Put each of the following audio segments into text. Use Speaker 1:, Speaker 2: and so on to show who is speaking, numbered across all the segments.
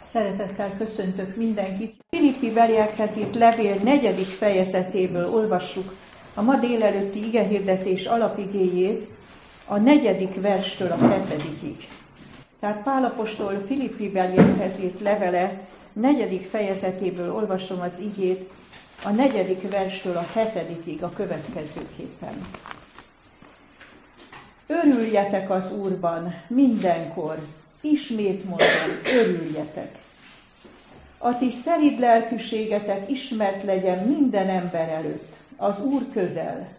Speaker 1: Szeretettel köszöntök mindenkit. Filippi beliekhez írt levél 4. fejezetéből olvassuk a ma délelőtti igehirdetés alapigéjét a 4. verstől a 7. Tehát Pál apostol Filippi beliekhez írt levele 4. fejezetéből olvasom az igét a 4. verstől a 7. a következőképpen. Örüljetek az Úrban mindenkor, ismét mondom, örüljetek. A ti szelíd lelkűségetek ismert legyen minden ember előtt, az Úr közel.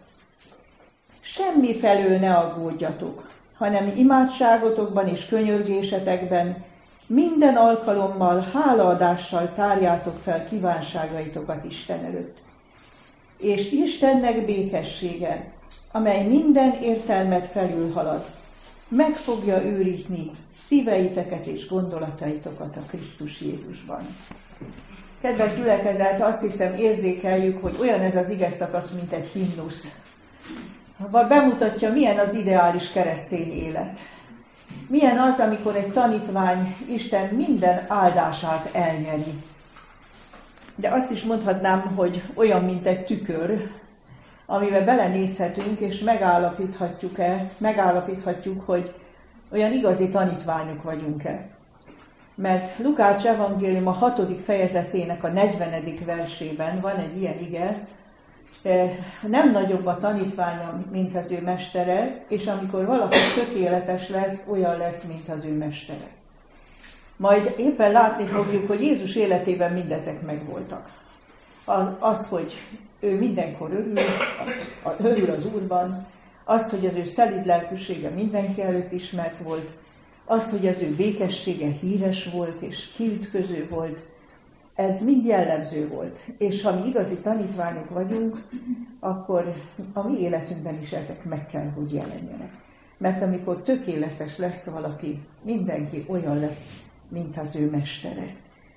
Speaker 1: Semmi felől ne aggódjatok, hanem imádságotokban és könyörgésetekben minden alkalommal hálaadással tárjátok fel kívánságaitokat Isten előtt. És Istennek békessége, amely minden értelmet felülhalad, meg fogja őrizni szíveiteket és gondolataitokat a Krisztus Jézusban. Kedves gyülekezet, azt hiszem érzékeljük, hogy olyan ez az igeszakasz, mint egy himnusz. Bemutatja, milyen az ideális keresztény élet. Milyen az, amikor egy tanítvány Isten minden áldását elnyeri. De azt is mondhatnám, hogy olyan, mint egy tükör, amiben belenézhetünk, és megállapíthatjuk, hogy olyan igazi tanítványok vagyunk-e. Mert Lukács evangélium a 6. fejezetének a 40. versében van egy ilyen ige, nem nagyobb a tanítványa, mint az ő mestere, és amikor valaki tökéletes lesz, olyan lesz, mint az ő mestere. Majd éppen látni fogjuk, hogy Jézus életében mindezek megvoltak. Az, hogy ő mindenkor örül az Úrban, az, hogy az ő szelíd lelkűsége mindenki előtt ismert volt, az, hogy az ő békessége híres volt és kiütköző volt, ez mind jellemző volt. És ha mi igazi tanítványok vagyunk, akkor a mi életünkben is ezek meg kell, hogy jelenjenek. Mert amikor tökéletes lesz valaki, mindenki olyan lesz, mint az ő mestere.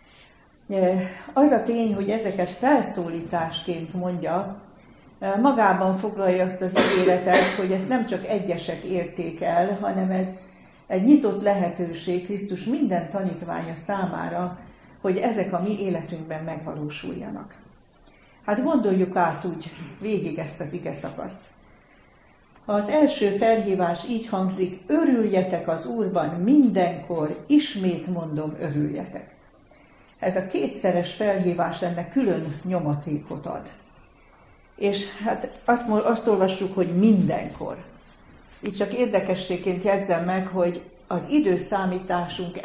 Speaker 1: Az a tény, hogy ezeket felszólításként mondja, magában foglalja azt az ígéretet, hogy ezt nem csak egyesek érték el, hanem ez egy nyitott lehetőség Krisztus minden tanítványa számára, hogy ezek a mi életünkben megvalósuljanak. Hát gondoljuk át úgy végig ezt az igeszakaszt. Az első felhívás így hangzik, örüljetek az Úrban mindenkor, ismét mondom, örüljetek. Ez a kétszeres felhívás ennek külön nyomatékot ad. És hát azt olvassuk, hogy mindenkor. Így csak érdekességként jegyzem meg, hogy az időszámításunk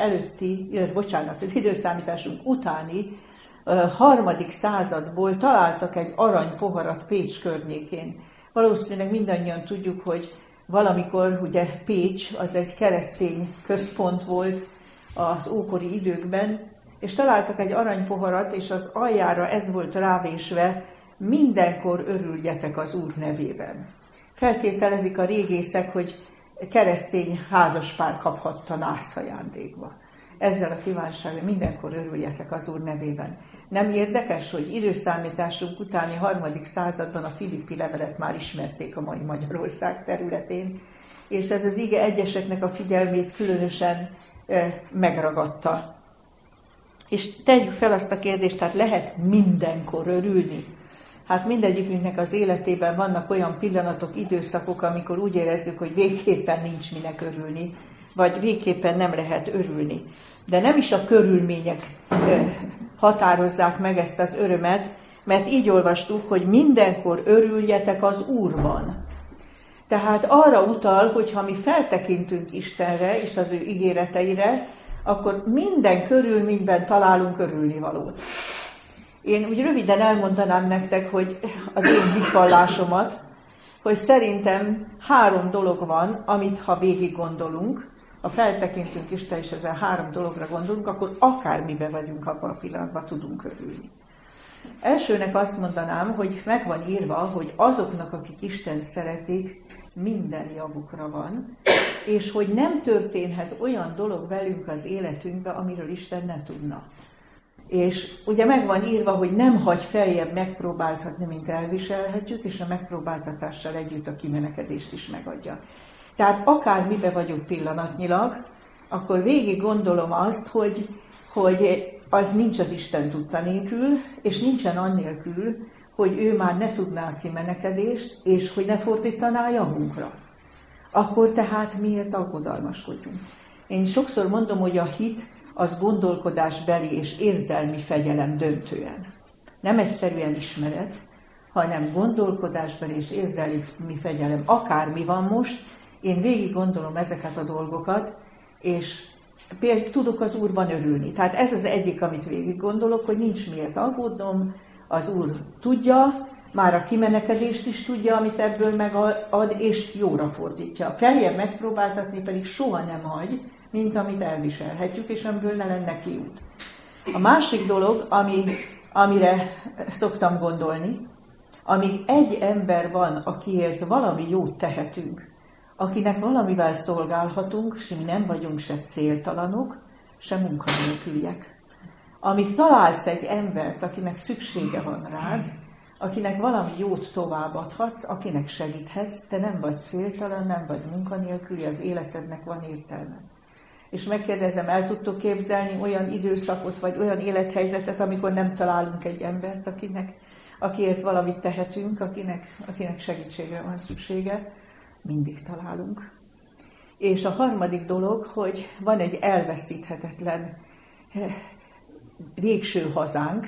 Speaker 1: az időszámításunk utáni 3. századból találtak egy aranypoharat Pécs környékén. Valószínűleg mindannyian tudjuk, hogy valamikor ugye Pécs az egy keresztény központ volt az ókori időkben, és találtak egy aranypoharat, és az aljára ez volt rávésve, mindenkor örüljetek az Úr nevében. Feltételezik a régészek, hogy keresztény házaspár kaphatta nászhajándékba. Ezzel a kívánsággal mindenkor örüljetek az Úr nevében. Nem érdekes, hogy időszámításunk utáni 3. században a Filippi levelet már ismerték a mai Magyarország területén, és ez az ige egyeseknek a figyelmét különösen megragadta. És tegyük fel azt a kérdést, tehát lehet mindenkor örülni? Hát mindegyikünknek az életében vannak olyan pillanatok, időszakok, amikor úgy érezzük, hogy végképpen nincs minek örülni, vagy végképpen nem lehet örülni. De nem is a körülmények határozzák meg ezt az örömet, mert így olvastuk, hogy mindenkor örüljetek az Úrban. Tehát arra utal, hogy ha mi feltekintünk Istenre és az ő ígéreteire, akkor minden körülményben találunk örülnivalót. Én úgy röviden elmondanám nektek, hogy az én hitvallásomat, hogy szerintem 3 dolog van, amit ha végig gondolunk, ha feltekintünk Isten és ezzel 3 dologra gondolunk, akkor akármiben vagyunk abban a pillanatban tudunk örülni. Elsőnek azt mondanám, hogy meg van írva, hogy azoknak, akik Istent szeretik, minden javukra van, és hogy nem történhet olyan dolog velünk az életünkben, amiről Isten ne tudna. És ugye meg van írva, hogy nem hagy feljebb megpróbáltatni, mint elviselhetjük, és a megpróbáltatással együtt a kimenekedést is megadja. Tehát akármibe vagyok pillanatnyilag, akkor végig gondolom azt, hogy hogy az nincs az Isten tudta nélkül, és nincsen annélkül, hogy ő már ne tudná a kimenekedést, és hogy ne fordítaná javunkra. Akkor tehát miért aggodalmaskodjunk? Én sokszor mondom, hogy a hit az gondolkodásbeli és érzelmi fegyelem döntően. Nem egyszerűen ismeret, hanem gondolkodásbeli és érzelmi fegyelem. Akármi van most, én végig gondolom ezeket a dolgokat, és például tudok az Úrban örülni. Tehát ez az egyik, amit végig gondolok, hogy nincs miért aggódnom, az Úr tudja, már a kimenekedést is tudja, amit ebből megad, és jóra fordítja. Feljebb megpróbáltatni pedig soha nem hagy, mint amit elviselhetjük, és amiből ne lenne kiút. A másik dolog, amire szoktam gondolni, amíg egy ember van, akiért valami jót tehetünk, akinek valamivel szolgálhatunk, és mi nem vagyunk se céltalanok, se munkanélküliek. Amíg találsz egy embert, akinek szüksége van rád, akinek valami jót továbbadhatsz, akinek segíthetsz, te nem vagy céltalan, nem vagy munkanélküli, az életednek van értelme. És megkérdezem, el tudtok képzelni olyan időszakot, vagy olyan élethelyzetet, amikor nem találunk egy embert, akiért valamit tehetünk, akinek segítségre van szüksége? Mindig találunk. És a harmadik dolog, hogy van egy elveszíthetetlen végső hazánk,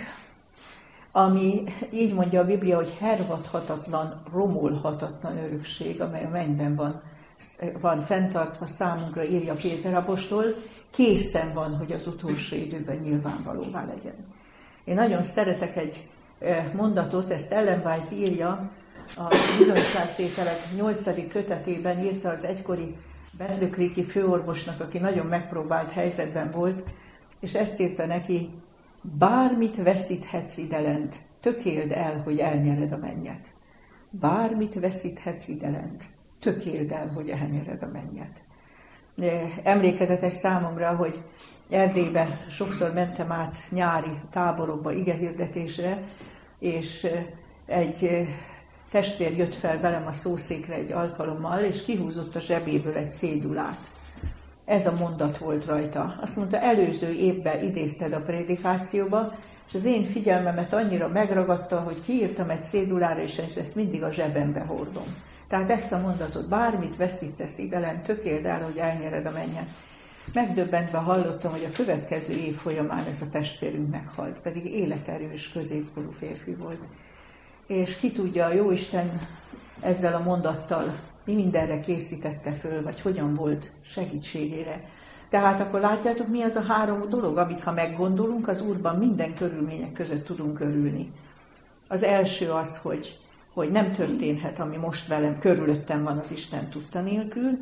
Speaker 1: ami így mondja a Biblia, hogy hervadhatatlan, romolhatatlan örökség, amely a mennyben van fenntartva számunkra, írja Péter apostol, készen van, hogy az utolsó időben nyilvánvalóvá legyen. Én nagyon szeretek egy mondatot, ezt Ellen White írja, a Bizonyságtételek 8. kötetében írta az egykori Battle Creek-i főorvosnak, aki nagyon megpróbált helyzetben volt, és ezt írta neki: bármit veszíthetsz idelent, tökéld el, hogy elnyered a mennyet. Bármit veszíthetsz idelent, tökéld el, hogy elnyered a mennyet. Emlékezetes számomra, hogy Erdélybe sokszor mentem át nyári táborokba igehirdetésre, és egy testvér jött fel velem a szószékre egy alkalommal, és kihúzott a zsebéből egy cédulát. Ez a mondat volt rajta. Azt mondta, előző évben idézted a prédikációba, és az én figyelmemet annyira megragadta, hogy kiírtam egy cédulára, és ezt mindig a zsebembe hordom. Tehát ezt a mondatot, bármit veszítesz idelen, tökéld el, hogy elnyered a mennyet. Megdöbbentve hallottam, hogy a következő év folyamán ez a testvérünk meghalt, pedig életerős, középkorú férfi volt. És ki tudja, a Jóisten ezzel a mondattal mi mindenre készítette föl, vagy hogyan volt segítségére. Tehát akkor látjátok, mi az a 3 dolog, amit ha meggondolunk, az Úrban minden körülmények között tudunk örülni. Az első az, hogy nem történhet, ami most velem, körülöttem van az Isten tudta nélkül.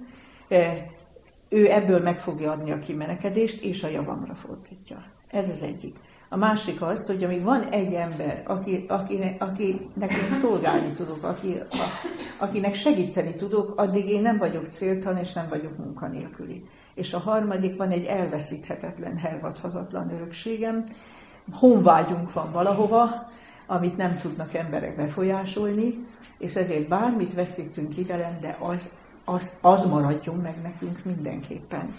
Speaker 1: Ő ebből meg fogja adni a kimenekedést, és a javamra fordítja. Ez az egyik. A másik az, hogy amíg van egy ember, akinek én szolgálni tudok, akinek segíteni tudok, addig én nem vagyok céltalan, és nem vagyok munkanélküli. És a harmadik, van egy elveszíthetetlen, hervadhatatlan örökségem. Honvágyunk van valahova, amit nem tudnak emberek befolyásolni, és ezért bármit veszítünk idelen, de az maradjon meg nekünk mindenképpen.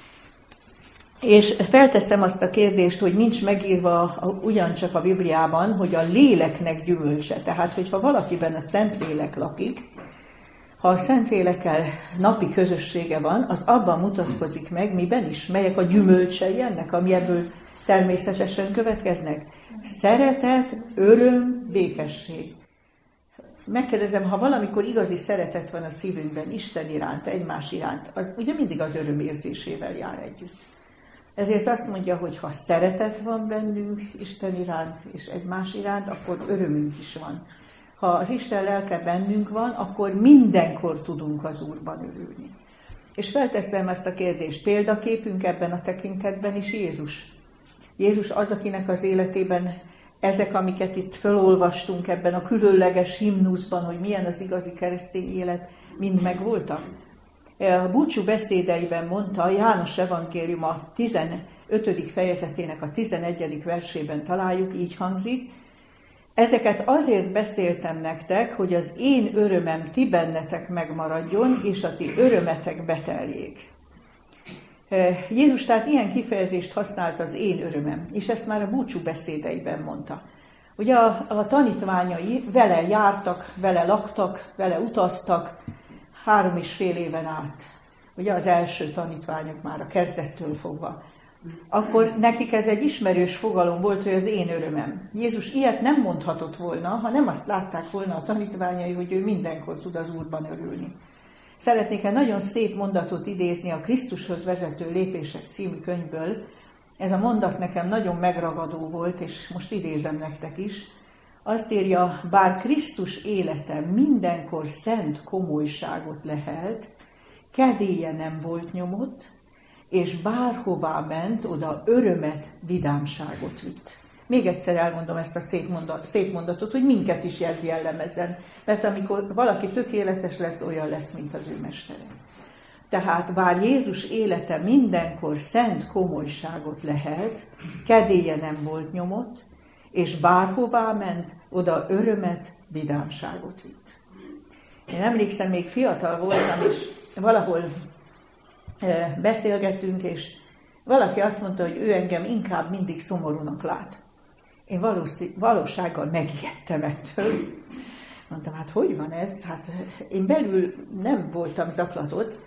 Speaker 1: És felteszem azt a kérdést, hogy nincs megírva ugyancsak a Bibliában, hogy a léleknek gyümölcse. Tehát, hogyha valakiben a Szentlélek lakik, ha a Szentlélekkel napi közössége van, az abban mutatkozik meg, miben is, melyek a gyümölcsei ennek, ami ebből természetesen következnek. Szeretet, öröm, békesség. Megkérdezem, ha valamikor igazi szeretet van a szívünkben, Isten iránt, egymás iránt, az ugye mindig az öröm érzésével jár együtt. Ezért azt mondja, hogy ha szeretet van bennünk Isten iránt és egymás iránt, akkor örömünk is van. Ha az Isten lelke bennünk van, akkor mindenkor tudunk az Úrban örülni. És felteszem ezt a kérdést, példaképünk ebben a tekintetben is Jézus. Jézus az, akinek az életében ezek, amiket itt felolvastunk ebben a különleges himnuszban, hogy milyen az igazi keresztény élet, mind megvoltak. A búcsú beszédeiben mondta, János evangélium a 15. fejezetének a 11. versében találjuk, így hangzik: ezeket azért beszéltem nektek, hogy az én örömem ti bennetek megmaradjon, és a ti örömetek beteljék. Jézus tehát ilyen kifejezést használt, az én örömem, és ezt már a búcsú beszédeiben mondta. Ugye a tanítványai vele jártak, vele laktak, vele utaztak 3,5 éven át. Ugye az első tanítványok már a kezdettől fogva. Akkor nekik ez egy ismerős fogalom volt, hogy az én örömem. Jézus ilyet nem mondhatott volna, ha nem azt látták volna a tanítványai, hogy ő mindenkor tud az Úrban örülni. Szeretnék egy nagyon szép mondatot idézni a Krisztushoz vezető lépések című könyvből. Ez a mondat nekem nagyon megragadó volt, és most idézem nektek is. Azt írja, bár Krisztus élete mindenkor szent komolyságot lehelt, kedélye nem volt nyomott, és bárhová ment, oda örömet, vidámságot vitt. Még egyszer elmondom ezt a szép mondatot, hogy minket is ez jellemezzen, mert amikor valaki tökéletes lesz, olyan lesz, mint az ő mestere. Tehát bár Jézus élete mindenkor szent komolyságot lehelt, kedélye nem volt nyomott, és bárhová ment, oda örömet, vidámságot vitt. Én emlékszem, még fiatal voltam, és valahol beszélgettünk, és valaki azt mondta, hogy ő engem inkább mindig szomorúnak lát. Én valósággal megijedtem ettől. Mondtam, hát hogy van ez? Hát én belül nem voltam zaklatott,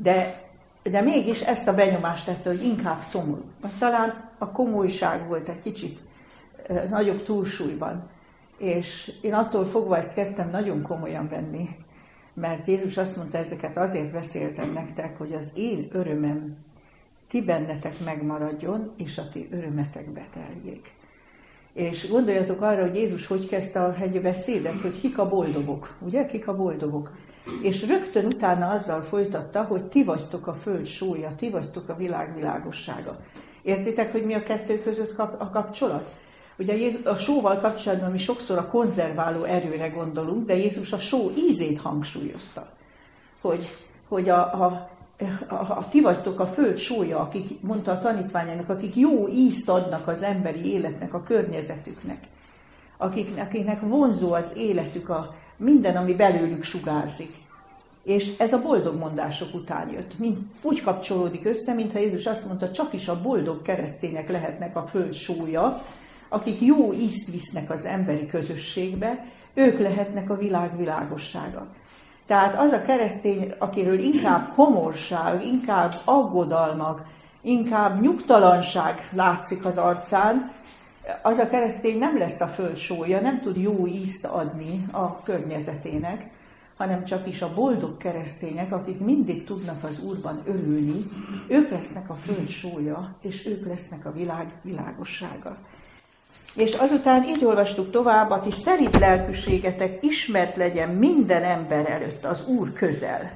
Speaker 1: de mégis ezt a benyomást tette, hogy inkább szomorú. Talán a komolyság volt egy kicsit nagyobb túlsúlyban. És én attól fogva ezt kezdtem nagyon komolyan venni, mert Jézus azt mondta, ezeket azért beszéltem nektek, hogy az én örömem ti bennetek megmaradjon, és a ti örömetek beteljék. És gondoljatok arra, hogy Jézus hogy kezdte a hegyi beszédet, hogy kik a boldogok, ugye? Kik a boldogok. És rögtön utána azzal folytatta, hogy ti vagytok a föld sója, ti vagytok a világ világossága. Értitek, hogy mi a kettő között a kapcsolat? Ugye a sóval kapcsolatban mi sokszor a konzerváló erőre gondolunk, de Jézus a só ízét hangsúlyozta. Hogy ti vagytok a föld sója, akik, mondta a tanítványának, akik jó ízt adnak az emberi életnek, a környezetüknek. Akiknek vonzó az életük, minden, ami belőlük sugárzik. És ez a boldog mondások után jött. Úgy kapcsolódik össze, mintha Jézus azt mondta, csak is a boldog keresztények lehetnek a föld sója, akik jó ízt visznek az emberi közösségbe, ők lehetnek a világ világossága. Tehát az a keresztény, akiről inkább komorság, inkább aggodalmak, inkább nyugtalanság látszik az arcán, az a keresztény nem lesz a föld sója, nem tud jó ízt adni a környezetének, hanem csak is a boldog keresztények, akik mindig tudnak az Úrban örülni, ők lesznek a föld sója, és ők lesznek a világ világossága. És azután így olvastuk tovább, a ti szerint lelkűségetek ismert legyen minden ember előtt, az Úr közel.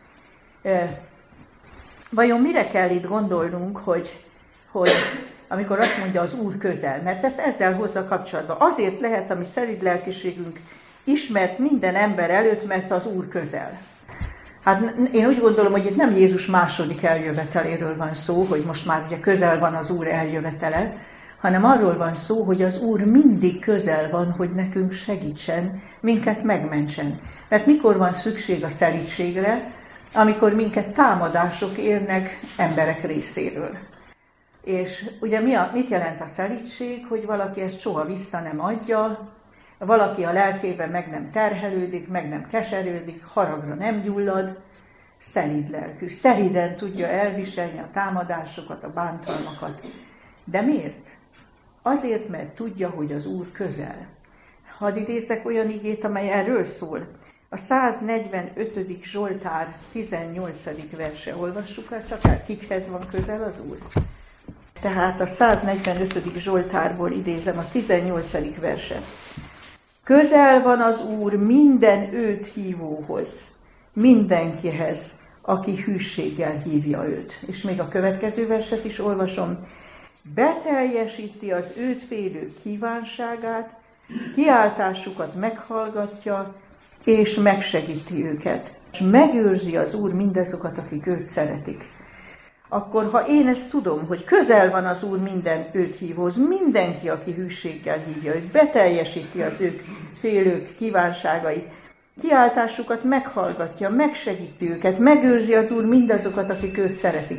Speaker 1: Vajon mire kell itt gondolnunk, hogy amikor azt mondja az Úr közel? Mert ezt ezzel hozza kapcsolatba. Azért lehet a mi szerint lelkűségünk ismert minden ember előtt, mert az Úr közel. Hát én úgy gondolom, hogy itt nem Jézus második eljöveteléről van szó, hogy most már ugye közel van az Úr eljövetele, hanem arról van szó, hogy az Úr mindig közel van, hogy nekünk segítsen, minket megmentsen. Mert mikor van szükség a szelídségre? Amikor minket támadások érnek emberek részéről. És ugye mit jelent a szelídség? Hogy valaki ezt soha vissza nem adja, valaki a lelkében meg nem terhelődik, meg nem keserődik, haragra nem gyullad, szelíd lelkű. Szelíden tudja elviselni a támadásokat, a bántalmakat. De miért? Azért, mert tudja, hogy az Úr közel. Hadd idézzek olyan igét, amely erről szól. A 145. Zsoltár 18. verse. Olvassuk el, csak el, kikhez van közel az Úr. Tehát a 145. Zsoltárból idézem a 18. verset. Közel van az Úr minden őt hívóhoz, mindenkihez, aki hűséggel hívja őt. És még a következő verset is olvasom. Beteljesíti az őt félők kívánságát, kiáltásukat meghallgatja, és megsegíti őket. És megőrzi az Úr mindazokat, akik őt szeretik. Akkor, ha én ezt tudom, hogy közel van az Úr minden őt hívóhoz, mindenki, aki hűséggel hívja őt, beteljesíti az őt félők kívánságait, kiáltásukat meghallgatja, megsegíti őket, megőrzi az Úr mindazokat, akik őt szeretik,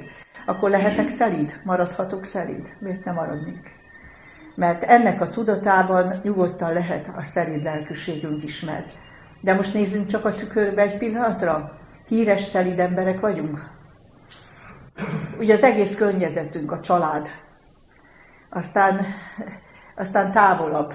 Speaker 1: akkor lehetek szelíd, maradhatok szelíd. Miért nem maradnék? Mert ennek a tudatában nyugodtan lehet a szelíd lelkűségünk is, de most nézzünk csak a tükörbe egy pillanatra. Híres szelíd emberek vagyunk. Ugye az egész környezetünk, a család, aztán távolabb,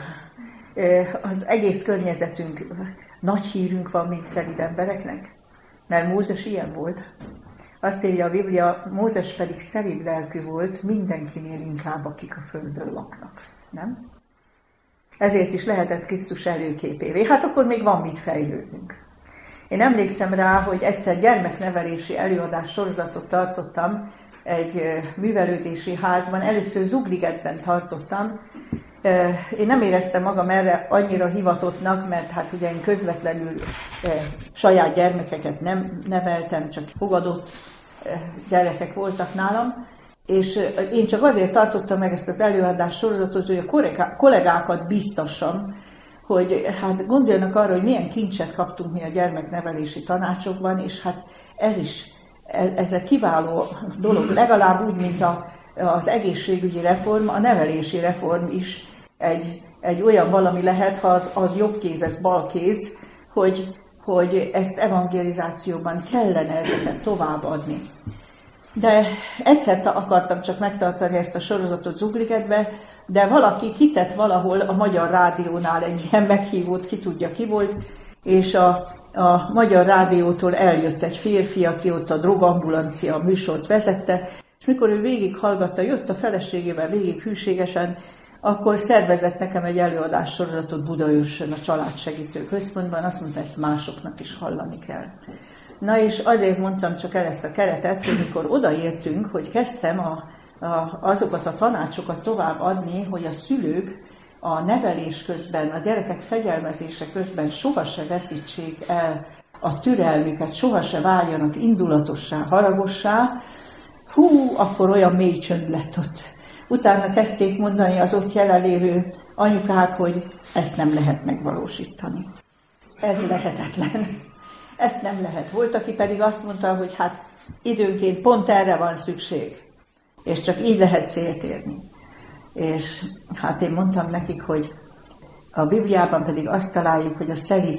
Speaker 1: az egész környezetünk, nagy hírünk van, mint szelíd embereknek. Mert Mózes ilyen volt. Azt írja a Biblia, Mózes pedig szelíd lelkű volt mindenkinél inkább, akik a földön laknak. Nem? Ezért is lehetett Krisztus előképévé. Hát akkor még van mit fejlődnünk. Én emlékszem rá, hogy egyszer gyermeknevelési előadás sorozatot tartottam egy művelődési házban, először Zugligetben tartottam. Én nem éreztem magam erre annyira hivatottnak, mert hát ugye én közvetlenül saját gyermekeket nem neveltem, csak fogadott gyerekek voltak nálam, és én csak azért tartottam meg ezt az előadás sorozatot, hogy a kollégákat biztassam, hogy hát gondoljanak arra, hogy milyen kincset kaptunk mi a gyermeknevelési tanácsokban, és hát ez egy kiváló dolog, legalább úgy, mint az egészségügyi reform, a nevelési reform is egy olyan valami lehet, ha az jobb kéz, ez bal kéz, hogy ezt evangelizációban kellene ezeket továbbadni. De egyszer akartam csak megtartani ezt a sorozatot Zugligetbe, de valaki kitett valahol a Magyar Rádiónál egy ilyen meghívót, ki tudja ki volt, és a Magyar Rádiótól eljött egy férfi, aki ott a drogambulancia műsort vezette, és mikor ő végighallgatta, jött a feleségével végig hűségesen, akkor szervezett nekem egy előadás sorozatot Budaörsön, a Családsegítő Központban, azt mondta, ezt másoknak is hallani kell. Na és azért mondtam csak el ezt a keretet, hogy mikor odaértünk, hogy kezdtem azokat a tanácsokat tovább adni, hogy a szülők a nevelés közben, a gyerekek fegyelmezése közben sohasem veszítsék el a türelmüket, sohasem váljanak indulatossá, haragossá, akkor olyan mély csönd lett ott. Utána kezdték mondani az ott jelenlévő anyukák, hogy ezt nem lehet megvalósítani. Ez lehetetlen. Ezt nem lehet. Volt, aki pedig azt mondta, hogy hát időnként pont erre van szükség, és csak így lehet célt érni. És hát én mondtam nekik, hogy a Bibliában pedig azt találjuk, hogy a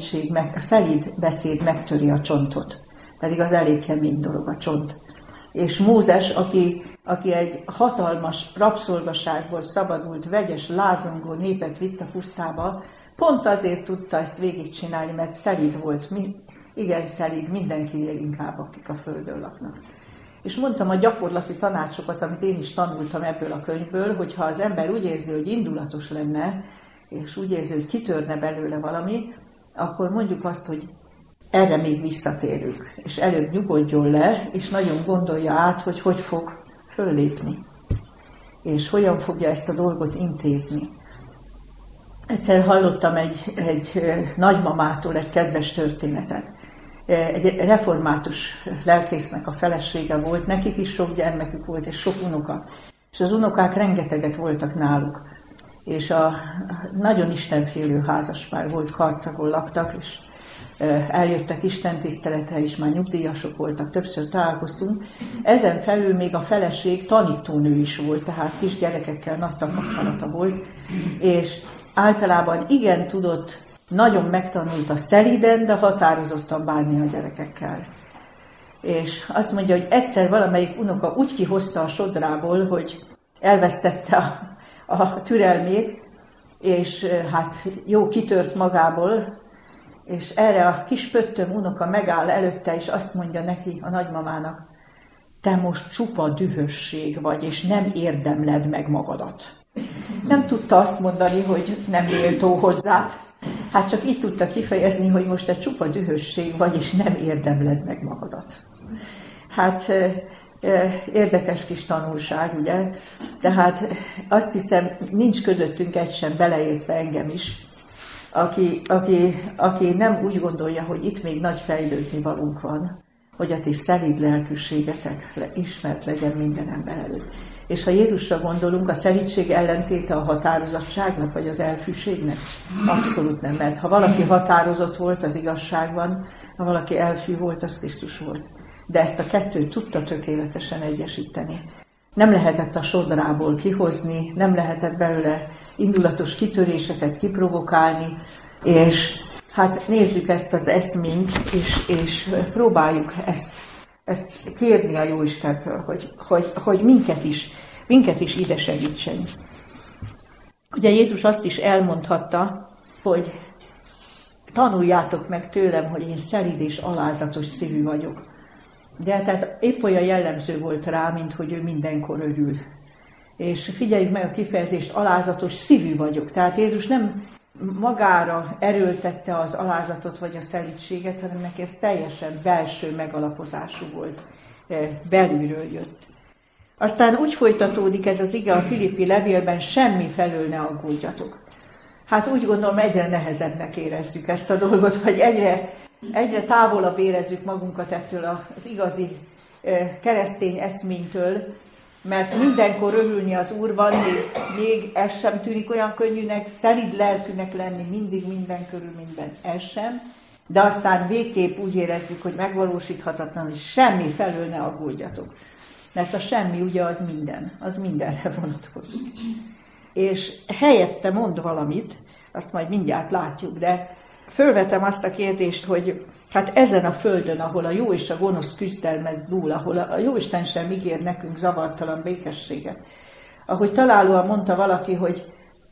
Speaker 1: szelíd beszéd megtöri a csontot. Pedig az elég kemény dolog a csont. És Mózes, aki egy hatalmas rabszolgaságból szabadult, vegyes, lázongó népet vitt a pusztába, pont azért tudta ezt végigcsinálni, mert szelíd volt. Igen, szelíd, mindenkinél inkább, akik a földön laknak. És mondtam a gyakorlati tanácsokat, amit én is tanultam ebből a könyvből, hogy ha az ember úgy érzi, hogy indulatos lenne, és úgy érzi, hogy kitörne belőle valami, akkor mondjuk azt, hogy erre még visszatérünk, és előbb nyugodjon le, és nagyon gondolja át, hogy fog föllépni, és hogyan fogja ezt a dolgot intézni. Egyszer hallottam egy nagymamától egy kedves történetet. Egy református lelkésznek a felesége volt, nekik is sok gyermekük volt, és sok unoka. És az unokák rengeteget voltak náluk. És nagyon istenfélő házaspár volt, Karcagon laktak, és eljöttek istentiszteletre is, már nyugdíjasok voltak, többször találkoztunk. Ezen felül még a feleség tanítónő is volt, tehát kisgyerekekkel nagy tapasztalata volt, és általában igen tudott, nagyon megtanult a szelíden, de határozottan bánni a gyerekekkel. És azt mondja, hogy egyszer valamelyik unoka úgy kihozta a sodrából, hogy elvesztette a türelmét, és hát jó kitört magából, és erre a kis pöttöm unoka megáll előtte, és azt mondja neki, a nagymamának, te most csupa dühösség vagy, és nem érdemled meg magadat. Nem tudta azt mondani, hogy nem méltó hozzád. Hát csak így tudta kifejezni, hogy most te csupa dühösség vagy, és nem érdemled meg magadat. Hát érdekes kis tanulság, ugye? Tehát azt hiszem, nincs közöttünk egy sem, beleértve engem is, aki nem úgy gondolja, hogy itt még nagy fejlődni valunk van, hogy a ti szelíd lelkűségetek ismert legyen minden ember előtt. És ha Jézusra gondolunk, a szelídség ellentéte a határozottságnak, vagy az elfűségnek? Abszolút nem, mert ha valaki határozott volt az igazságban, ha valaki elfű volt, az Krisztus volt. de ezt a kettőt tudta tökéletesen egyesíteni. Nem lehetett a sodrából kihozni, nem lehetett belőle indulatos kitöréseket kiprovokálni, és hát nézzük ezt az eszményt, és próbáljuk ezt kérni a Jóistentől, hogy minket is ide segítsen. Ugye Jézus azt is elmondhatta, hogy tanuljátok meg tőlem, hogy én szelíd és alázatos szívű vagyok. De hát ez épp olyan jellemző volt rá, mint hogy ő mindenkor örül. És figyeljük meg a kifejezést, alázatos szívű vagyok. Tehát Jézus nem magára erőltette az alázatot vagy a szelídséget, hanem neki ez teljesen belső megalapozású volt, belülről jött. Aztán úgy folytatódik ez az ige a Filippi levélben, semmi felől ne aggódjatok. Hát úgy gondolom, egyre nehezebbnek érezzük ezt a dolgot, vagy egyre távolabb érezzük magunkat ettől az igazi keresztény eszménytől, mert mindenkor örülni az Úrban, még ez sem tűnik olyan könnyűnek, szelíd lelkűnek lenni mindig, minden körülményben, ez sem, de aztán végképp úgy érezzük, hogy megvalósíthatatlan, hogy semmi felől ne aggódjatok. Mert a semmi ugye az mindenre vonatkozik. És helyette mond valamit, azt majd mindjárt látjuk, de fölvetem azt a kérdést, hogy hát ezen a földön, ahol a jó és a gonosz küzdelmez dúl, ahol a Jóisten sem ígér nekünk zavartalan békességet, ahogy találóan mondta valaki, hogy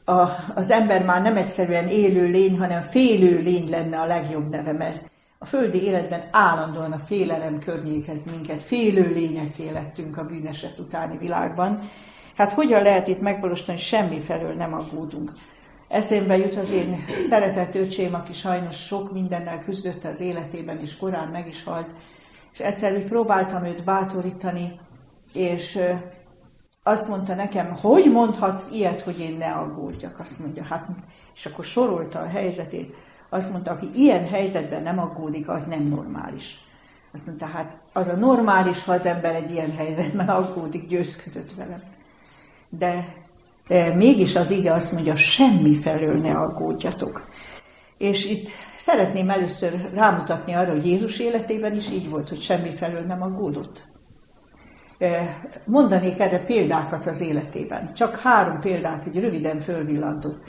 Speaker 1: az ember már nem egyszerűen élő lény, hanem félő lény lenne a legjobb neve, mert a földi életben állandóan a félelem környékez minket, félő lényekké lettünk a bűneset utáni világban. Hát hogyan lehet itt megvalósítani, hogy semmi felől nem aggódunk? Eszembe jut az én szeretett öcsém, aki sajnos sok mindennel küzdött az életében, és korán meg is halt. És egyszer úgy próbáltam őt bátorítani, és azt mondta nekem, hogy mondhatsz ilyet, hogy én ne aggódjak? Azt mondja, hát, és akkor sorolta a helyzetét. Azt mondta, aki ilyen helyzetben nem aggódik, az nem normális. Azt mondta, hát az a normális, ha az ember egy ilyen helyzetben aggódik, győzködött velem. De mégis az ige azt mondja, semmi felől ne aggódjatok. És itt szeretném először rámutatni arra, hogy Jézus életében is így volt, hogy semmi felől nem aggódott. Mondanék erre példákat az életében. Csak 3 példát, így röviden fölvillantott.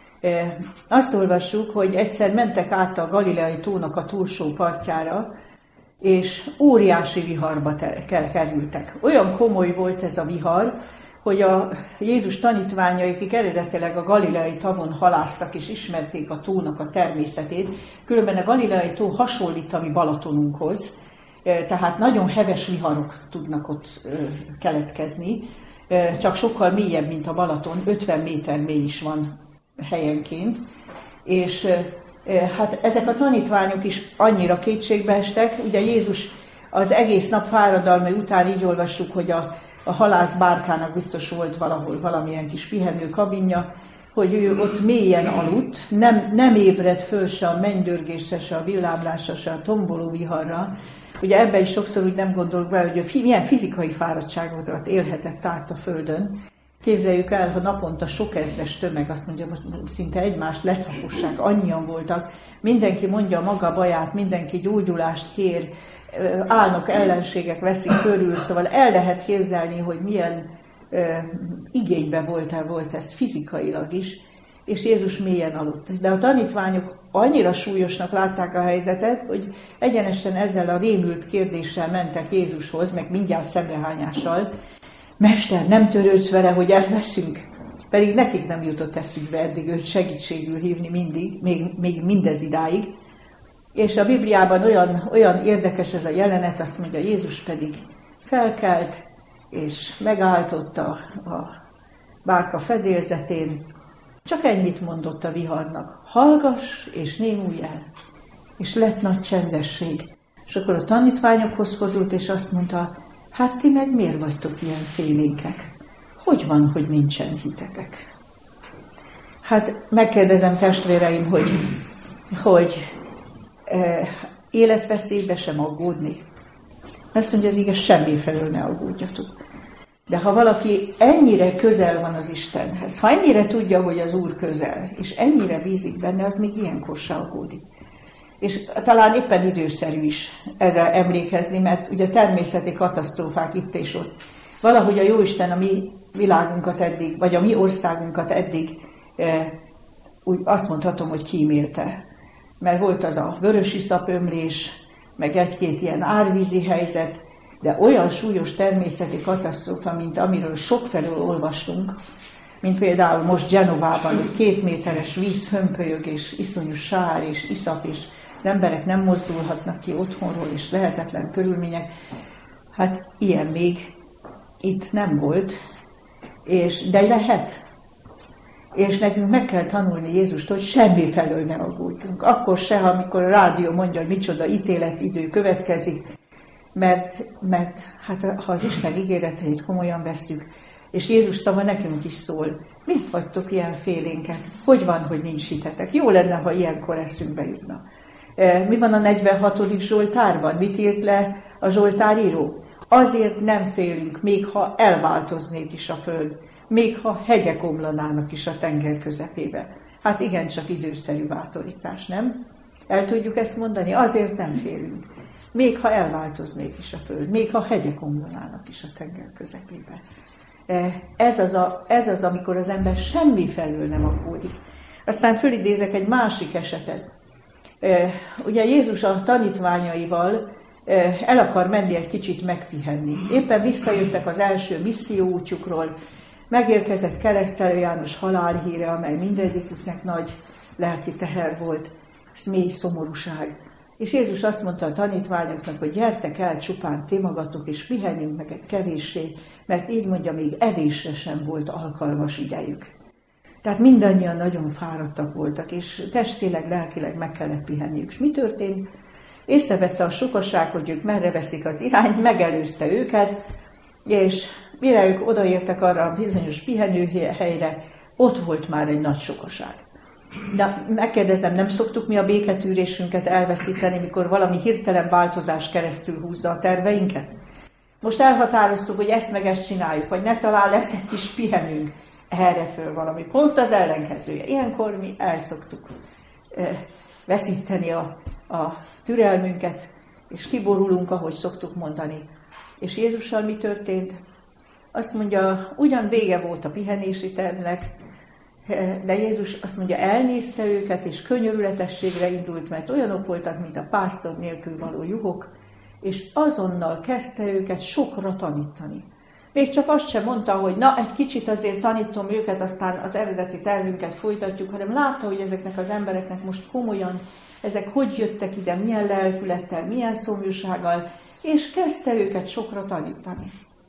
Speaker 1: Azt olvassuk, hogy egyszer mentek át a Galileai tónak a túlsó partjára, és óriási viharba kerültek. Olyan komoly volt ez a vihar, hogy a Jézus tanítványai, akik eredetileg a Galileai tavon halásztak és ismerték a tónak a természetét, különben a Galileai tó hasonlít a mi Balatonunkhoz, tehát nagyon heves viharok tudnak ott keletkezni, csak sokkal mélyebb, mint a Balaton, 50 méter mély is van helyenként, és hát ezek a tanítványok is annyira kétségbe estek, ugye Jézus az egész nap fáradalmai után így olvassuk, hogy a halász bárkának biztos volt valahol valamilyen kis pihenő kabinja, hogy ő ott mélyen aludt, nem ébredt föl se a mennydörgésre, se a villámlásra, se a tomboló viharra. Ugye ebben is sokszor úgy nem gondolok be, hogy milyen fizikai fáradtságokat élhetett át a Földön. Képzeljük el, ha naponta sok ezres tömeg, azt mondja, most szinte egymást lethapossák, annyian voltak, mindenki mondja maga baját, mindenki gyógyulást kér, álnok ellenségek veszik körül, szóval el lehet képzelni, hogy milyen igényben volt ez fizikailag is, és Jézus mélyen aludt. De a tanítványok annyira súlyosnak látták a helyzetet, hogy egyenesen ezzel a rémült kérdéssel mentek Jézushoz, meg mindjárt szemrehányással, Mester, nem törődsz vele, hogy elveszünk? Pedig nekik nem jutott eszükbe eddig őt segítségül hívni mindig, még mindez idáig. És a Bibliában olyan érdekes ez a jelenet, azt mondja, Jézus pedig felkelt, és megállt a bárka fedélzetén. Csak ennyit mondott a viharnak, hallgass és némulj el. És lett nagy csendesség. És akkor a tanítványokhoz fordult, és azt mondta, hát ti meg miért vagytok ilyen félénkek? Hogy van, hogy nincsen hitetek? Hát megkérdezem testvéreim, hogy életveszélybe sem aggódni. Azt mondja az ige, semmi felől ne aggódjatok. De ha valaki ennyire közel van az Istenhez, ha ennyire tudja, hogy az Úr közel, és ennyire bízik benne, az még ilyenkor se aggódik. És talán éppen időszerű is erre emlékezni, mert ugye természeti katasztrófák itt és ott. Valahogy a Jóisten a mi világunkat eddig, vagy a mi országunkat eddig úgy azt mondhatom, hogy kímélte. Mert volt az a vörösiszapömlés, meg egy-két ilyen árvízi helyzet, de olyan súlyos természeti katasztrófa, mint amiről sokfelől olvastunk, mint például most Genovában, hogy 2 méteres víz hömpölyög, és iszonyú sár és iszap, és az emberek nem mozdulhatnak ki otthonról, és lehetetlen körülmények. Hát ilyen még itt nem volt, de lehet. És nekünk meg kell tanulni Jézust, hogy semmi felől ne aggódjunk. Akkor se, amikor a rádió mondja, hogy micsoda ítéletidő következik, mert hát, ha az Isten ígéreteit komolyan vesszük, és Jézus szava nekünk is szól, miért vagytok ilyen félénkek? Hogy van, hogy nincs hitetek? Jó lenne, ha ilyenkor eszünkbe jutna. Mi van a 46. Zsoltárban? Mit írt le a Zsoltáríró? Azért nem félünk, még ha elváltoznék is a föld, még ha hegyek omlanának is a tenger közepébe. Hát igencsak időszerű bátorítás, nem? El tudjuk ezt mondani? Azért nem félünk. Még ha elváltoznék is a föld, még ha hegyek omlanának is a tenger közepébe. Ez az, amikor az ember semmi felől nem aggódik. Aztán fölidézek egy másik esetet. Ugye Jézus a tanítványaival el akar menni egy kicsit megpihenni. Éppen visszajöttek az első misszióútjukról, megérkezett Keresztelő János halálhíre, amely mindegyiküknek nagy lelki teher volt, ez mély szomorúság. És Jézus azt mondta a tanítványoknak, hogy gyertek el csupán ti magatok, és pihenjünk meg egy kevéssé, mert így mondja, még evésre sem volt alkalmas idejük. Tehát mindannyian nagyon fáradtak voltak, és testileg, lelkileg meg kellett pihenniük. És mi történt? Észrevette a sokaság, hogy ők merre veszik az irányt, megelőzte őket, és mire ők odaértek arra a bizonyos pihenőhelyre, ott volt már egy nagy sokaság. De megkérdezem, nem szoktuk mi a béketűrésünket elveszíteni, mikor valami hirtelen változás keresztül húzza a terveinket? Most elhatároztuk, hogy ezt meg ezt csináljuk, vagy ne talán lesz egy kis pihenünk, erre föl valami. Pont az ellenkezője. Ilyenkor mi el szoktuk veszíteni a türelmünket, és kiborulunk, ahogy szoktuk mondani. És Jézussal mi történt? Azt mondja, ugyan vége volt a pihenési tervnek, de Jézus azt mondja, elnézte őket, és könyörületességre indult, mert olyanok voltak, mint a pásztor nélkül való juhok, és azonnal kezdte őket sokra tanítani. Még csak azt sem mondta, hogy na, egy kicsit azért tanítom őket, aztán az eredeti tervünket folytatjuk, hanem látta, hogy ezeknek az embereknek most komolyan, ezek hogy jöttek ide, milyen lelkülettel, milyen szomjúsággal, és kezdte őket sokra tanítani.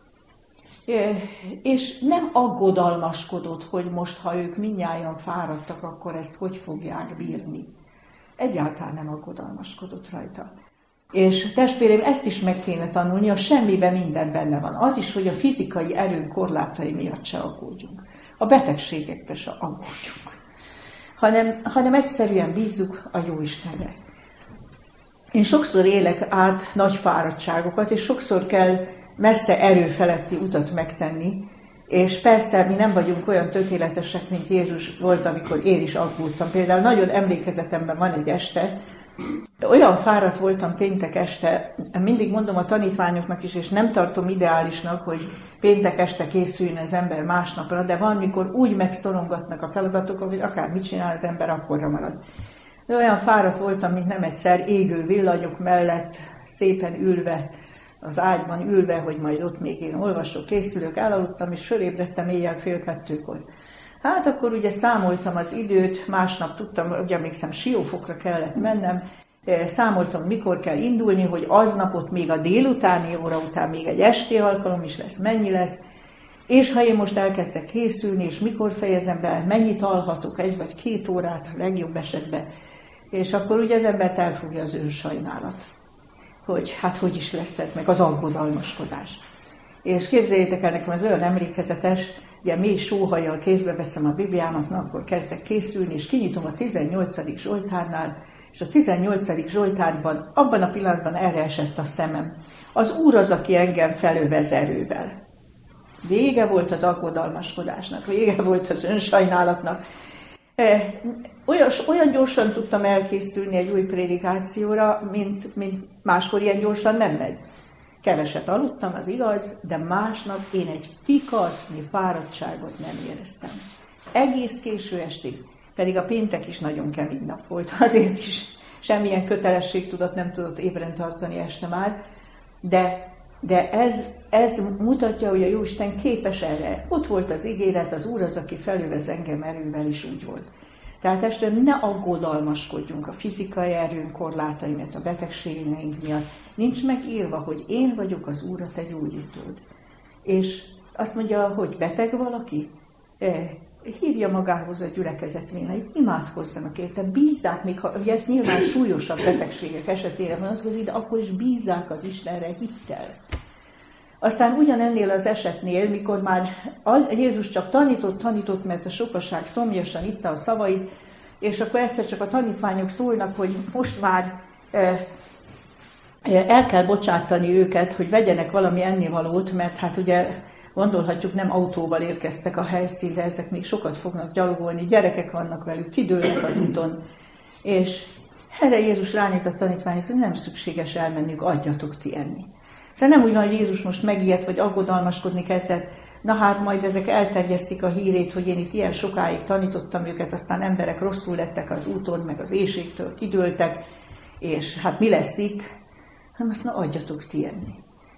Speaker 1: És nem aggodalmaskodott, hogy most, ha ők mindnyájan fáradtak, akkor ezt hogy fogják bírni. Egyáltalán nem aggodalmaskodott rajta. És testvérem, ezt is meg kéne tanulni, a semmiben minden benne van. Az is, hogy a fizikai erőnk korlátai miatt se aggódjunk. A betegségekbe se aggódjunk. Hanem egyszerűen bízzuk a Jóistenre. Én sokszor élek át nagy fáradtságokat, és sokszor kell messze erőfeletti utat megtenni, és persze mi nem vagyunk olyan tökéletesek, mint Jézus volt, amikor én is aggódtam. Például nagyon emlékezetemben van egy este, olyan fáradt voltam péntek este, mindig mondom a tanítványoknak is, és nem tartom ideálisnak, hogy péntek este készüljön az ember másnapra, de van, mikor úgy megszorongatnak a feladatok, hogy akár mit csinál az ember, akkorra marad. De olyan fáradt voltam, mint nem egyszer, égő villanyok mellett, szépen ülve, az ágyban ülve, hogy majd ott még én olvasok, készülök, elaludtam, és fölébredtem éjjel 1:30-kor. Hát akkor ugye számoltam az időt, másnap tudtam, ugye emlékszem, Siófokra kellett mennem, számoltam, mikor kell indulni, hogy aznapot még a délutáni óra után még egy esti alkalom is lesz, mennyi lesz, és ha én most elkezdek készülni, és mikor fejezem be, mennyit alhatok, 1 vagy 2 órát, a legjobb esetben, és akkor ugye az embert elfogja az önsajnálat, hogy hát hogy is lesz ez, meg az aggodalmaskodás. És képzeljétek el, nekem az olyan emlékezetes, ugye mély sóhajjal kézbe veszem a Bibliámat, na, akkor kezdek készülni, és kinyitom a 18. Zsoltárnál, és a 18. Zsoltárban, abban a pillanatban erre esett a szemem. Az Úr az, aki engem felövez erővel. Vége volt az aggodalmaskodásnak, vége volt az önsajnálatnak, Olyan gyorsan tudtam elkészülni egy új prédikációra, mint máskor ilyen gyorsan nem megy. Keveset aludtam, az igaz, de másnap én egy fikasznyi fáradtságot nem éreztem. Egész késő estig, pedig a péntek is nagyon kemény nap volt, azért is semmilyen kötelességtudat nem tudott ébren tartani este már, de ez mutatja, hogy a Jóisten képes erre. Ott volt az ígéret, az Úr az, aki felövez engem erővel, is úgy volt. Tehát testvérem, ne aggodalmaskodjunk a fizikai erőnk korlátai miatt, a betegségeink miatt. Nincs megírva, hogy én vagyok az Úr, a te gyógyítód. És azt mondja, hogy beteg valaki, hívja magához a gyülekezet véneit, imádkozzanak érte, bízzák, még ha ugye ez nyilván súlyosabb betegségek esetére vonatkozik, de akkor is bízzák az Istenre hittel. Aztán ugyanennél az esetnél, mikor már Jézus csak tanított, mert a sokaság szomjasan itta a szavait, és akkor egyszer csak a tanítványok szólnak, hogy most már el kell bocsátani őket, hogy vegyenek valami ennivalót, mert hát ugye gondolhatjuk, nem autóval érkeztek a helyszínre, ezek még sokat fognak gyalogolni, gyerekek vannak velük, kidőlnek az úton. És erre Jézus ránéz a tanítványokra, hogy nem szükséges elmennünk, adjatok ti enni. Szóval nem úgy van, hogy Jézus most megijedt, vagy aggodalmaskodni kezdett, na hát majd ezek elterjesztik a hírét, hogy én itt ilyen sokáig tanítottam őket, aztán emberek rosszul lettek az úton, meg az éhségtől kidőltek, és hát mi lesz itt? hanem azt mondja, adjatok ti enni.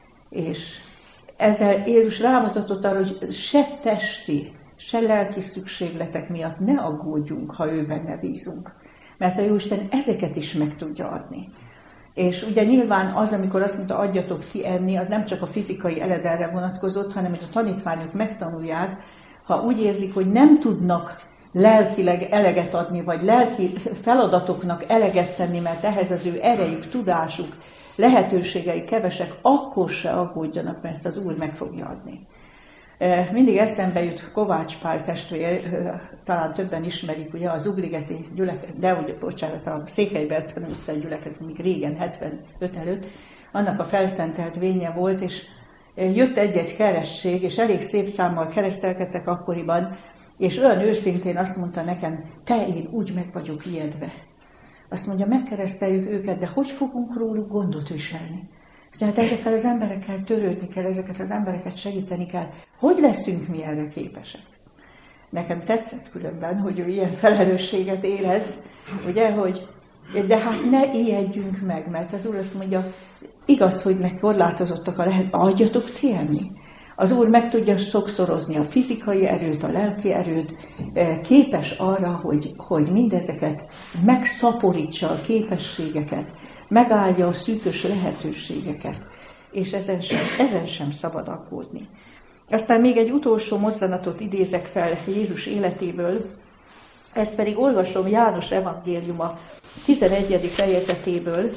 Speaker 1: És ezzel Jézus rámutatott arra, hogy se testi, se lelki szükségletek miatt ne aggódjunk, ha ő benne bízunk. Mert a Jóisten ezeket is meg tudja adni. És ugye nyilván az, amikor azt mondta, adjatok ti enni, az nem csak a fizikai eledelre vonatkozott, hanem hogy a tanítványok megtanulják, ha úgy érzik, hogy nem tudnak lelkileg eleget adni, vagy lelki feladatoknak eleget tenni, mert ehhez az ő erejük, tudásuk, lehetőségeik kevesek, akkor se aggódjanak, mert az Úr meg fogja adni. Mindig eszembe jut Kovács Pál testvér, talán többen ismerik, ugye a Zugligeti gyülekezet, de ugye, bocsánat, a Székely Bertalan utcai gyülekezet, még régen, 75 előtt, annak a felszentelt vénye volt, és jött egy-egy keresztség, és elég szép számmal keresztelkedtek akkoriban, és olyan őszintén azt mondta nekem, te, én úgy meg vagyok ijedve. Azt mondja, megkereszteljük őket, de hogy fogunk róluk gondot viselni? Tehát ezekkel az emberekkel törődni kell, ezeket az embereket segíteni kell. Hogy leszünk mi erre képesek? Nekem tetszett különben, hogy ő ilyen felelősséget érez, ugye, hogy de hát ne ijedjünk meg, mert az Úr azt mondja, igaz, hogy megkorlátozottak a lehet, adjatok ti enni. Az Úr meg tudja sokszorozni a fizikai erőt, a lelki erőt, képes arra, hogy mindezeket megszaporítsa a képességeket, megállja a szűkös lehetőségeket, és ezen sem szabad aggódni. Aztán még egy utolsó mozzanatot idézek fel Jézus életéből, ezt pedig olvasom János evangéliuma 11. fejezetéből,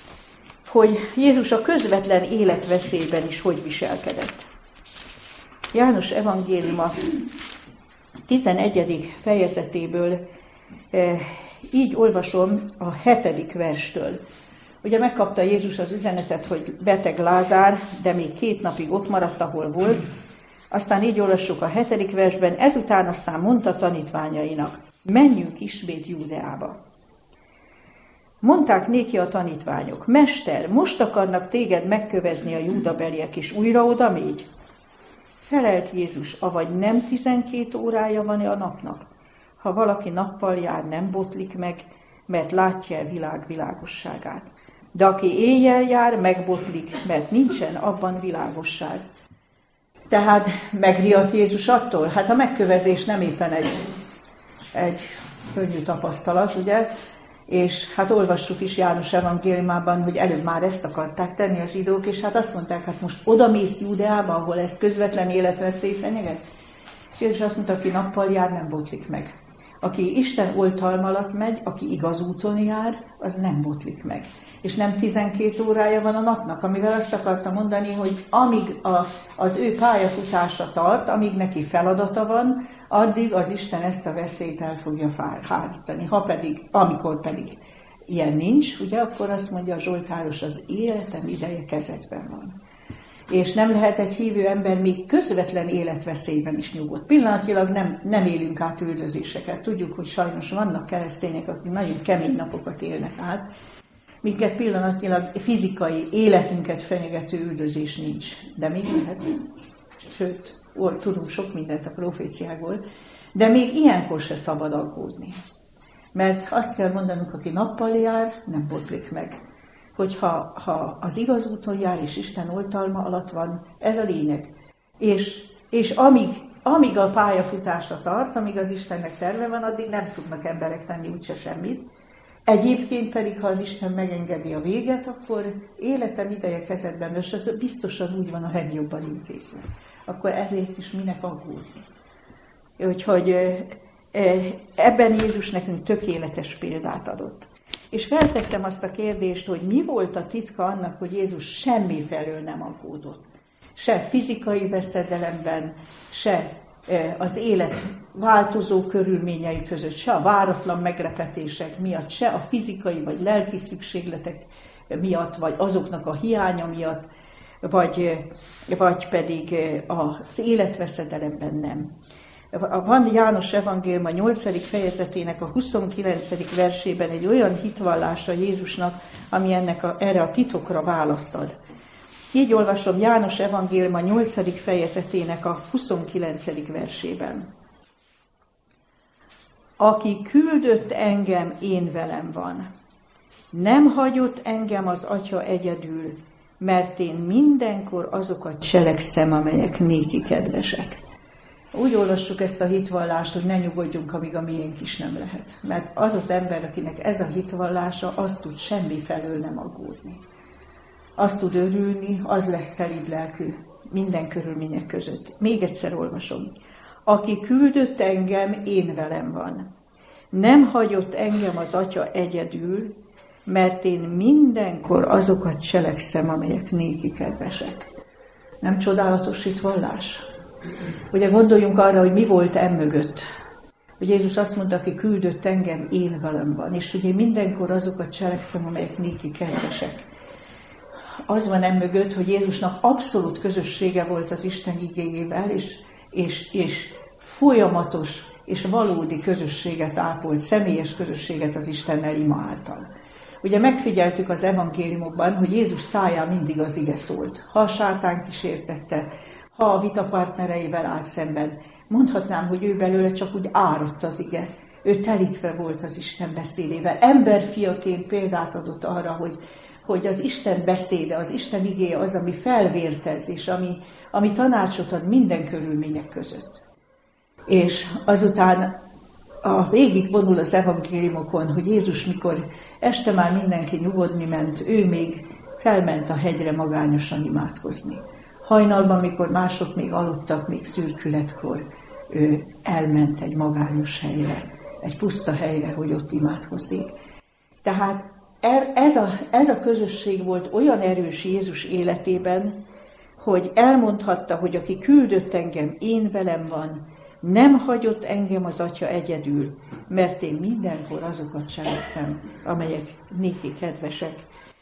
Speaker 1: hogy Jézus a közvetlen életveszélyben is hogy viselkedett. János evangéliuma 11. fejezetéből így olvasom a 7. verstől. Ugye megkapta Jézus az üzenetet, hogy beteg Lázár, de még 2 napig ott maradt, ahol volt. Aztán így olvassuk a 7. versben, ezután aztán mondta tanítványainak, menjünk ismét Júdeába. Mondták néki a tanítványok, Mester, most akarnak téged megkövezni a júdabeliek, és újra oda mégy? Felelt Jézus, avagy nem 12 órája van a napnak? Ha valaki nappal jár, nem botlik meg, mert látja a világ világosságát. De aki éjjel jár, megbotlik, mert nincsen abban világosság. Tehát megriadt Jézus attól? Hát a megkövezés nem éppen egy könnyű tapasztalat, ugye? És hát olvassuk is János evangéliumában, hogy előbb már ezt akarták tenni a zsidók, és hát azt mondták, hát most odamész Júdeába, ahol ez közvetlen életveszély fenyeget. És Jézus azt mondta, aki nappal jár, nem botlik meg. Aki Isten oltalma alatt megy, aki igaz úton jár, az nem botlik meg. És nem 12 órája van a napnak, amivel azt akarta mondani, hogy amíg az ő pályafutása tart, amíg neki feladata van, addig az Isten ezt a veszélyt el fogja hárítani. Amikor pedig ilyen nincs, ugye, akkor azt mondja a Zsoltáros, az életem ideje kezedben van. És nem lehet egy hívő ember még közvetlen életveszélyben is nyugodt. Pillanatilag nem élünk át üldözéseket. Tudjuk, hogy sajnos vannak keresztények, akik nagyon kemény napokat élnek át, minket pillanatilag fizikai életünket fenyegető üldözés nincs. De még lehet, sőt, tudunk sok mindent a proféciából, de még ilyenkor se szabad aggódni. Mert azt kell mondanunk, aki nappal jár, nem botlik meg. Hogyha az igaz úton jár, és Isten oltalma alatt van, ez a lényeg. És amíg a pályafutása tart, amíg az Istennek terve van, addig nem tudnak emberek tenni úgyse semmit. Egyébként pedig, ha az Isten megengedi a véget, akkor életem ideje kezedben, és az biztosan úgy van a legjobban intézve. Akkor ezért is minek aggódni. Úgyhogy ebben Jézus nekünk tökéletes példát adott. És felteszem azt a kérdést, hogy mi volt a titka annak, hogy Jézus semmi felől nem aggódott. Se fizikai veszedelemben, se az élet változó körülményei között, se a váratlan meglepetések miatt, se a fizikai vagy lelki szükségletek miatt, vagy azoknak a hiánya miatt, vagy pedig az életveszedelemben nem. Van János evangélium a 8. fejezetének a 29. versében egy olyan hitvallása Jézusnak, ami erre a titokra választ ad. Így olvasom János evangélium a 8. fejezetének a 29. versében. Aki küldött engem, én velem van. Nem hagyott engem az Atya egyedül, mert én mindenkor azokat cselekszem, amelyek néki kedvesek. Úgy olvassuk ezt a hitvallást, hogy ne nyugodjunk, amíg a miénk is nem lehet. Mert az az ember, akinek ez a hitvallása, az tud semmi felől nem aggódni. Azt tud örülni, az lesz szelíd lelkű minden körülmények között. Még egyszer olvasom. Aki küldött engem, én velem van. Nem hagyott engem az Atya egyedül, mert én mindenkor azokat cselekszem, amelyek néki kedvesek. Nem csodálatos hitvallás? Ugye gondoljunk arra, hogy mi volt mögött. Hogy Jézus azt mondta, aki küldött engem, én velem van. És ugye mindenkor azokat cselekszem, amelyek néki kedvesek. Az van mögött, hogy Jézusnak abszolút közössége volt az Isten igéjével, és folyamatos és valódi közösséget ápolt, személyes közösséget az Istennel ima által. Ugye megfigyeltük az evangéliumokban, hogy Jézus száján mindig az ige szólt. Ha a sátán kísértette, ha a vitapartnereivel állt szemben, mondhatnám, hogy ő belőle csak úgy áradt az ige. Ő telítve volt az Isten beszédével. Emberfiaként példát adott arra, hogy az Isten beszéde, az Isten igéje az, ami felvértez, és ami tanácsot ad minden körülmények között. És azután végig vonul az evangéliumokon, hogy Jézus, mikor este már mindenki nyugodni ment, ő még felment a hegyre magányosan imádkozni. Hajnalban, mikor mások még aludtak, még szürkületkor, ő elment egy magányos helyre, egy puszta helyre, hogy ott imádkozzék. Tehát ez a közösség volt olyan erős Jézus életében, hogy elmondhatta, hogy aki küldött engem, én velem van, nem hagyott engem az Atya egyedül, mert én mindenkor azokat cselekszem, amelyek néki kedvesek.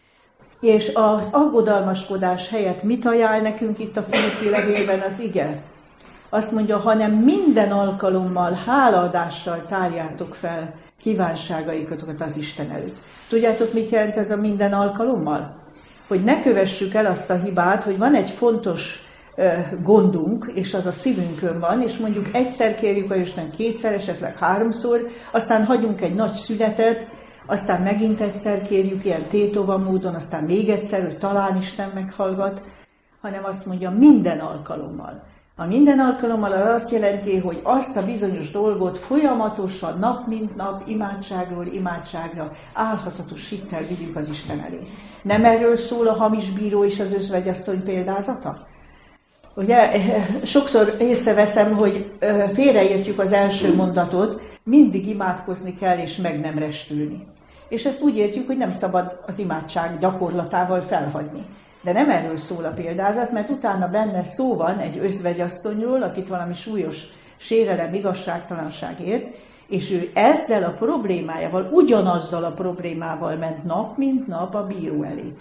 Speaker 1: És az aggodalmaskodás helyett mit ajánl nekünk itt a Filippi levélben az ige? Azt mondja, hanem minden alkalommal hálaadással tárjátok fel kívánságaitokat az Isten előtt. Tudjátok, mit jelent ez a minden alkalommal? Hogy ne kövessük el azt a hibát, hogy van egy fontos gondunk, és az a szívünkön van, és mondjuk egyszer kérjük a Isten, kétszer, esetleg 3-szor, aztán hagyunk egy nagy szünetet, aztán megint egyszer kérjük ilyen tétova módon, aztán még egyszer, hogy talán Isten meghallgat, hanem azt mondja minden alkalommal. A minden alkalommal az azt jelenti, hogy azt a bizonyos dolgot folyamatosan, nap mint nap, imádságról imádságra, álhatatos hittel vigyük az Isten elé. Nem erről szól a hamis bíró és az özvegyasszony példázata? Ugye, sokszor észreveszem, hogy félreértjük az első mondatot, mindig imádkozni kell és meg nem restülni. És ezt úgy értjük, hogy nem szabad az imádság gyakorlatával felhagyni. De nem erről szól a példázat, mert utána benne szó van egy özvegyasszonyról, akit valami súlyos sérelem, igazságtalanság ért, és ő ezzel a problémájával, ugyanazzal a problémával ment nap, mint nap a bíró elé.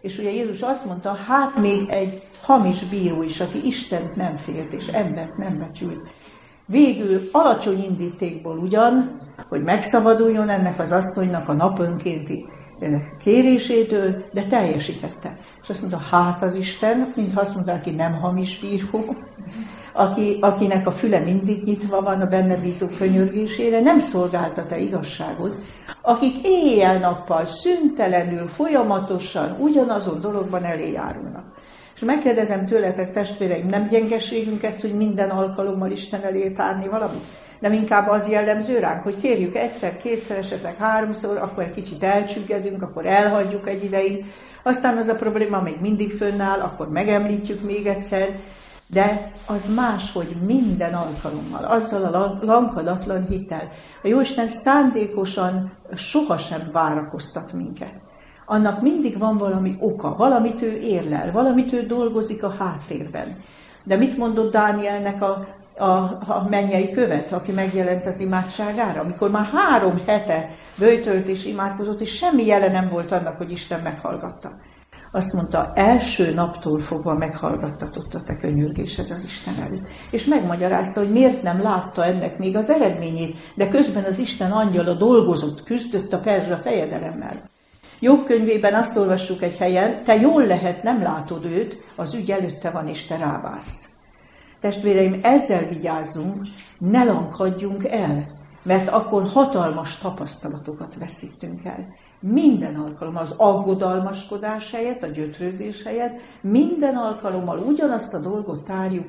Speaker 1: És ugye Jézus azt mondta, hát még egy hamis bíró is, aki Istent nem félt és embert nem becsült. Végül alacsony indítékból ugyan, hogy megszabaduljon ennek az asszonynak a naponkénti kérésétől, de teljesítette. És azt mondta, hát az Isten, mintha azt mondta, aki nem hamis bíró, akinek a füle mindig nyitva van a benne bízó könyörgésére, nem szolgáltat-e igazságot, akik éjjel-nappal, szüntelenül, folyamatosan ugyanazon dologban elé járulnak. És megkérdezem tőletek, testvéreim, nem gyengeségünk ez, hogy minden alkalommal Isten elé tárni valamit? Nem inkább az jellemző ránk, hogy kérjük egyszer, kétszer, esetleg háromszor, akkor egy kicsit elcsüggedünk, akkor elhagyjuk egy ideig, aztán az a probléma még mindig fönnáll, akkor megemlítjük még egyszer, de az más, hogy minden alkalommal, azzal a lankadatlan hittel. A Jóisten szándékosan sohasem várakoztat minket. Annak mindig van valami oka, valamit ő érlel, valamit ő dolgozik a háttérben. De mit mondott Dánielnek a mennyei követ, aki megjelent az imádságára, amikor már 3 hete böjtölt és imádkozott, és semmi jele nem volt annak, hogy Isten meghallgatta. Azt mondta, első naptól fogva meghallgattatott a te könyörgésed az Isten előtt. És megmagyarázta, hogy miért nem látta ennek még az eredményét, de közben az Isten angyala dolgozott, küzdött a perzsa fejedelemmel. Jobb könyvében azt olvassuk egy helyen, te jól lehet, nem látod őt, az ügy előtte van, és te rávársz. Testvéreim, ezzel vigyázzunk, ne lankadjunk el, mert akkor hatalmas tapasztalatokat veszítünk el. Minden alkalommal az aggodalmaskodás helyett, a gyötrődés helyett, minden alkalommal ugyanazt a dolgot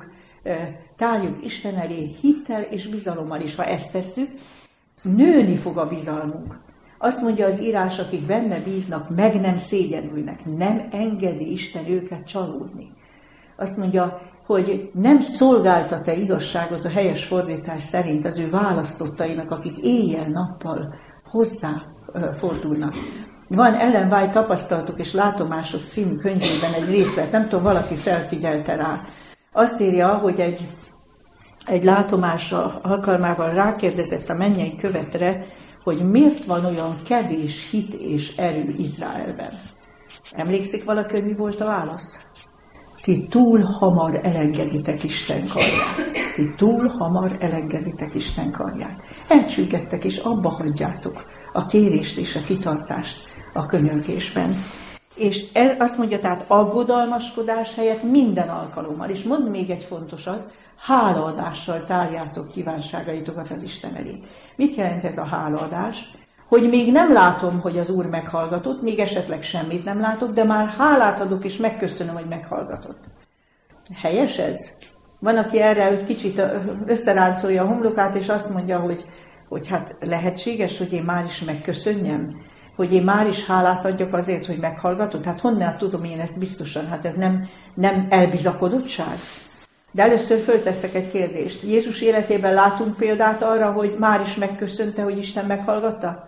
Speaker 1: tárjuk Isten elé hittel és bizalommal is. Ha ezt tesszük, nőni fog a bizalmunk. Azt mondja az írás, akik benne bíznak, meg nem szégyenülnek, nem engedi Isten őket csalódni. Azt mondja, hogy nem szolgáltat-e igazságot a helyes fordítás szerint az ő választottainak, akik éjjel-nappal hozzá fordulnak. Van Ellen White Tapasztalatok és Látomások című könyvében egy részlet, nem tudom, valaki felfigyelte rá. Azt írja, hogy egy látomásra alkalmával rákérdezett a mennyei követre, hogy miért van olyan kevés hit és erő Izraelben. Emlékszik valaki, mi volt a válasz? Ti túl hamar elengeditek Isten karját. Ti túl hamar elengeditek Isten karját. Elcsüggettek és abba hagyjátok a kérést és a kitartást a könyörgésben. És azt mondja, tehát aggodalmaskodás helyett minden alkalommal. És mond még egy fontosat, hálaadással tárjátok kívánságaitokat az Isten elé. Mit jelent ez a hálaadás? Hogy még nem látom, hogy az Úr meghallgatott, még esetleg semmit nem látok, de már hálát adok, és megköszönöm, hogy meghallgatott. Helyes ez? Van, aki erre egy kicsit összeráncolja a homlokát, és azt mondja, hogy hát lehetséges, hogy én már is megköszönjem, hogy én már is hálát adjak azért, hogy meghallgatott. Hát honnan tudom én ezt biztosan? Hát ez nem elbizakodottság? De először fölteszek egy kérdést. Jézus életében látunk példát arra, hogy már is megköszönte, hogy Isten meghallgatta?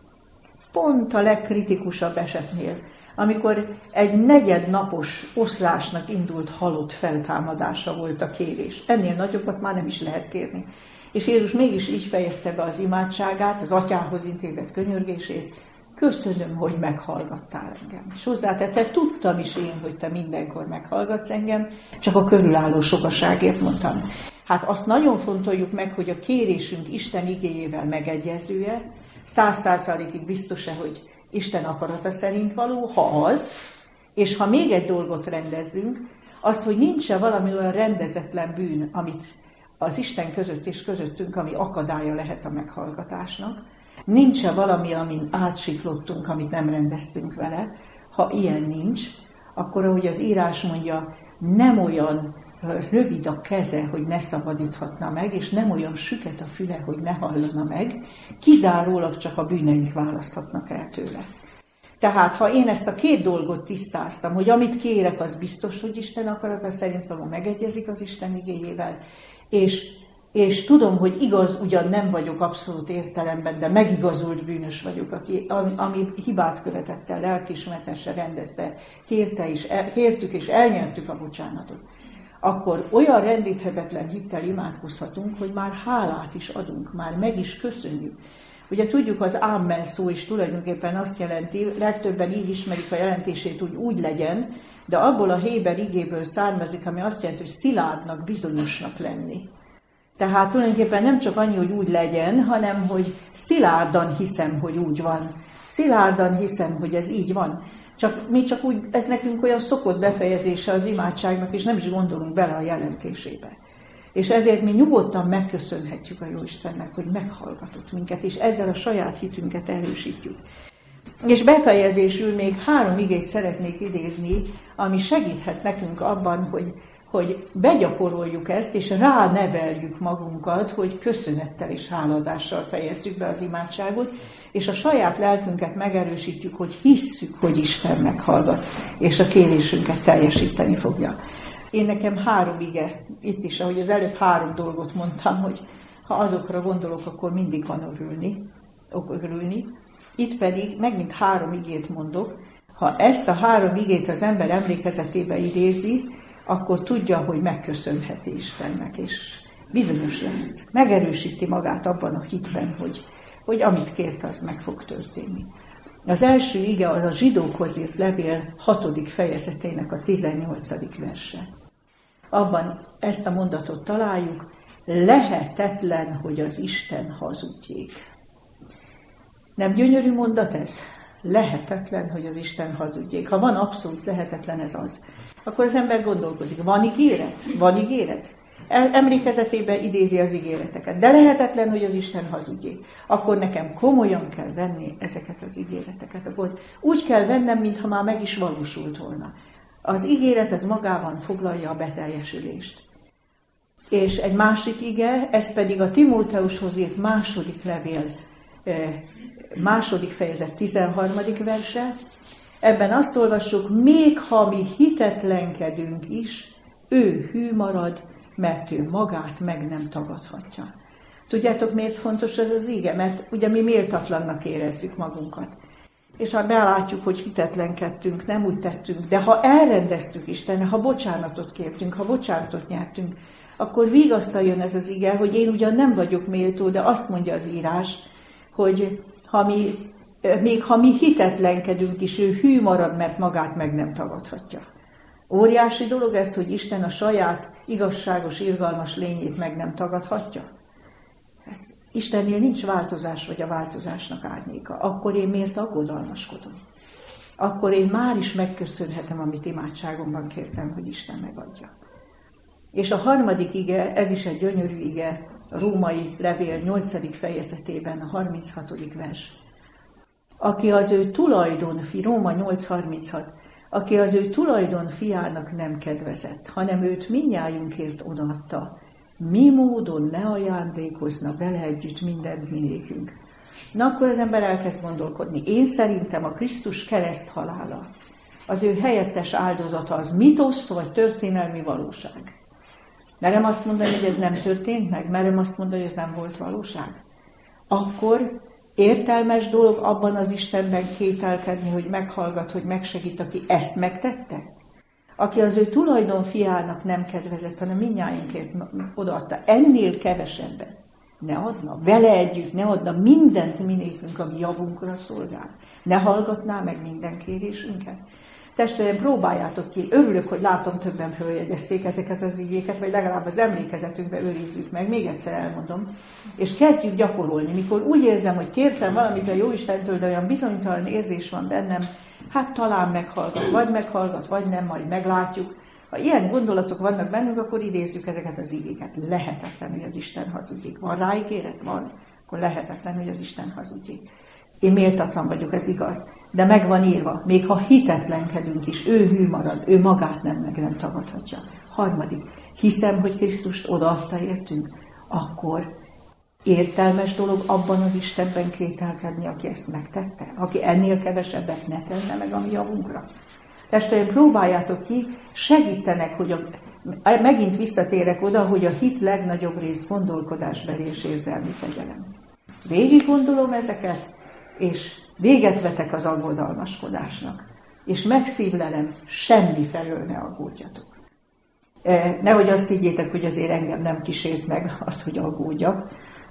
Speaker 1: Pont a legkritikusabb esetnél, amikor egy negyednapos oszlásnak indult halott feltámadása volt a kérés. Ennél nagyobbat már nem is lehet kérni. És Jézus mégis így fejezte be az imádságát, az atyához intézett könyörgését. Köszönöm, hogy meghallgattál engem. És hozzátette, tudtam is én, hogy te mindenkor meghallgatsz engem, csak a körülálló sokaságért mondtam. Hát azt nagyon fontoljuk meg, hogy a kérésünk Isten igéjével megegyezője, 100%-ig biztos-e, hogy Isten akarata szerint való, ha az, és ha még egy dolgot rendezzünk, azt, hogy nincs-e valami olyan rendezetlen bűn, amit az Isten között és közöttünk, ami akadálya lehet a meghallgatásnak, nincs-e valami, amin átsiklottunk, amit nem rendeztünk vele. Ha ilyen nincs, akkor, ahogy az írás mondja, nem olyan rövid a keze, hogy ne szabadíthatna meg, és nem olyan süket a füle, hogy ne hallana meg, kizárólag csak a bűneink választhatnak el tőle. Tehát, ha én ezt a két dolgot tisztáztam, hogy amit kérek, az biztos, hogy Isten akarata szerint való megegyezik az Isten igéjével, és tudom, hogy igaz, ugyan nem vagyok abszolút értelemben, de megigazult bűnös vagyok, ami hibát követett el, lelkiismeretesen rendezte, kértük és elnyertük a bocsánatot, akkor olyan rendíthetetlen hittel imádkozhatunk, hogy már hálát is adunk, már meg is köszönjük. Ugye tudjuk, az ámen szó is tulajdonképpen azt jelenti, legtöbben így ismerik a jelentését, hogy úgy legyen, de abból a héber igéből származik, ami azt jelenti, hogy szilárdnak, bizonyosnak lenni. Tehát tulajdonképpen nem csak annyi, hogy úgy legyen, hanem hogy szilárdan hiszem, hogy úgy van. Szilárdan hiszem, hogy ez így van. Mi csak úgy, ez nekünk olyan szokott befejezése az imádságnak, és nem is gondolunk bele a jelentésébe. És ezért mi nyugodtan megköszönhetjük a Jóistennek, hogy meghallgatott minket, és ezzel a saját hitünket erősítjük. És befejezésül még 3 igét szeretnék idézni, ami segíthet nekünk abban, hogy begyakoroljuk ezt, és ráneveljük magunkat, hogy köszönettel és háladással fejezzük be az imádságot, és a saját lelkünket megerősítjük, hogy hisszük, hogy Isten meghallgat, és a kérésünket teljesíteni fogja. Én nekem 3 ige, itt is, ahogy az előbb 3 dolgot mondtam, hogy ha azokra gondolok, akkor mindig van örülni. Itt pedig megint 3 igét mondok. Ha ezt a 3 igét az ember emlékezetébe idézi, akkor tudja, hogy megköszönheti Istennek, és bizonyos lehet. Megerősíti magát abban a hitben, hogy amit kért, az meg fog történni. Az első ige az a Zsidókhoz írt levél 6. fejezetének a 18. verse. Abban ezt a mondatot találjuk, lehetetlen, hogy az Isten hazudjék. Nem gyönyörű mondat ez? Lehetetlen, hogy az Isten hazudjék. Ha van abszolút lehetetlen, ez az. Akkor az ember gondolkozik, van ígéret? Van ígéret? Emlékezetébe idézi az ígéreteket. De lehetetlen, hogy az Isten hazudjék. Akkor nekem komolyan kell venni ezeket az ígéreteket. Akkor úgy kell vennem, mintha már meg is valósult volna. Az ígéret ez magában foglalja a beteljesülést. És egy másik ige, ez pedig a Timóteushoz írt 2. levél, 2. fejezet 13. verse. Ebben azt olvassuk, még ha mi hitetlenkedünk is, ő hű marad, mert ő magát meg nem tagadhatja. Tudjátok, miért fontos ez az ige? Mert ugye mi méltatlannak érezzük magunkat. És ha belátjuk, hogy hitetlenkedtünk, nem úgy tettünk, de ha elrendeztük Istennek, ha bocsánatot kértünk, ha bocsánatot nyertünk, akkor vigasztaljon ez az ige, hogy én ugyan nem vagyok méltó, de azt mondja az írás, hogy még ha mi hitetlenkedünk is, ő hű marad, mert magát meg nem tagadhatja. Óriási dolog ez, hogy Isten a saját igazságos, irgalmas lényét meg nem tagadhatja. Istennél nincs változás, vagy a változásnak árnyéka. Akkor én miért aggodalmaskodom? Akkor én már is megköszönhetem, amit imádságomban kértem, hogy Isten megadja. És a 3. ige, ez is egy gyönyörű ige, a római levél 8. fejezetében, a 36. vers. Aki az ő tulajdonfi, Róma 8.36, aki az ő tulajdon fiának nem kedvezett, hanem őt mindnyájunkért odaadta, mi módon ne ajándékozna vele együtt mindent minékünk. Na akkor az ember elkezd gondolkodni. Én szerintem a Krisztus kereszt halála, az ő helyettes áldozata az mitosz vagy történelmi valóság. Merem azt mondani, hogy ez nem történt meg? Merem azt mondani, hogy ez nem volt valóság? Akkor értelmes dolog abban az Istenben kételkedni, hogy meghallgat, hogy megsegít, aki ezt megtette? Aki az ő tulajdon fiának nem kedvezett, hanem mindnyájunkért odaadta. Ennél kevesebbet ne adna, vele együtt ne adna mindent minékünk, ami javunkra szolgál. Ne hallgatná meg minden kérésünket. Testvérem, próbáljátok ki. Örülök, hogy látom, többen följegyezték ezeket az igéket, vagy legalább az emlékezetünkbe őrizzük meg. Még egyszer elmondom. És kezdjük gyakorolni. Mikor úgy érzem, hogy kértem valamit a Jóistentől, de olyan bizonytalan érzés van bennem, hát talán meghallgat, vagy nem, majd meglátjuk. Ha ilyen gondolatok vannak bennünk, akkor idézzük ezeket az igéket. Lehetetlen, hogy az Isten hazudjék. Van rá ígéret? Van. Akkor lehetetlen, hogy az Isten hazudjék. Én méltatlan vagyok, ez igaz. De meg van írva, még ha hitetlenkedünk is, ő hű marad, ő magát nem tagadhatja. 3. Hiszem, hogy Krisztust odaadta értünk, akkor értelmes dolog abban az Istenben kételkedni, aki ezt megtette, aki ennél kevesebbet ne tenne meg a mi javunkra. Testvérem, próbáljátok ki, segítenek, hogy megint visszatérek oda, hogy a hit legnagyobb rész gondolkodásbeli és érzelmi fegyelem. Végig gondolom ezeket, és véget vetek az aggodalmaskodásnak. És megszívlelem, semmi felől ne aggódjatok. Nehogy azt higgyétek, hogy azért engem nem kísért meg az, hogy aggódjak,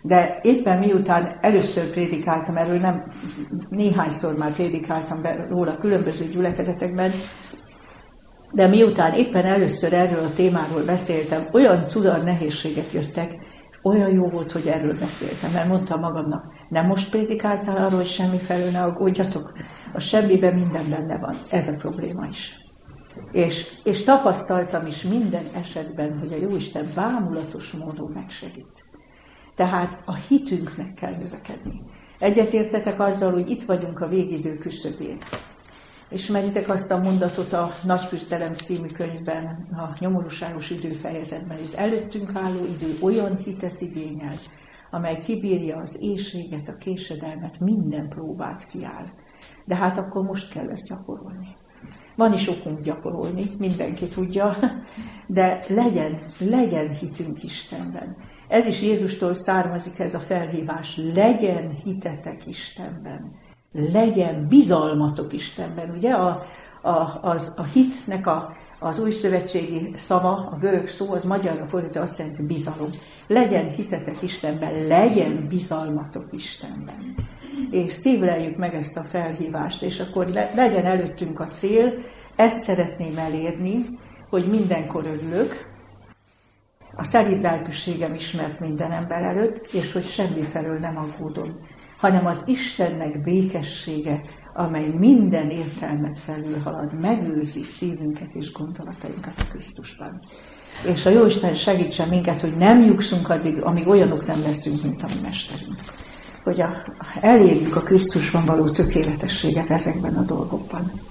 Speaker 1: De éppen miután először prédikáltam erről, nem néhányszor már prédikáltam róla különböző gyülekezetekben, de miután éppen először erről a témáról beszéltem, olyan cudar nehézségek jöttek, olyan jó volt, hogy erről beszéltem, mert mondtam magamnak, nem most prédikáltál arról, hogy semmi felől ne aggódjatok, a semmiben minden benne van, ez a probléma is. És tapasztaltam is minden esetben, hogy a Jóisten bámulatos módon megsegít. Tehát a hitünknek kell növekedni. Egyetértetek azzal, hogy itt vagyunk a végidő küszöbén. Ismeritek azt a mondatot a Nagy Küzdelem című könyvben, a nyomorúságos időfejezetben, hogy az előttünk álló idő olyan hitet igényel, amely kibírja az éhséget, a késedelmet, minden próbát kiáll. De hát akkor most kell ezt gyakorolni. Van is okunk gyakorolni, mindenki tudja, de legyen hitünk Istenben. Ez is Jézustól származik, ez a felhívás. Legyen hitetek Istenben. Legyen bizalmatok Istenben. Ugye a hitnek az újszövetségi szava, a görög szó, az magyarra fordítva azt jelenti bizalom. Legyen hitetek Istenben, legyen bizalmatok Istenben. És szívleljük meg ezt a felhívást, és akkor legyen előttünk a cél, ezt szeretném elérni, hogy mindenkor örülök, a szerint lelkűségem ismert minden ember előtt, és hogy semmifelől nem aggódom, hanem az Istennek békessége, amely minden értelmet felülhalad, megőrzi szívünket és gondolatainkat a Krisztusban. És a Jóisten segítsen minket, hogy nem nyugszunk addig, amíg olyanok nem leszünk, mint a mi mesterünk. Hogy elérjük a Krisztusban való tökéletességet ezekben a dolgokban.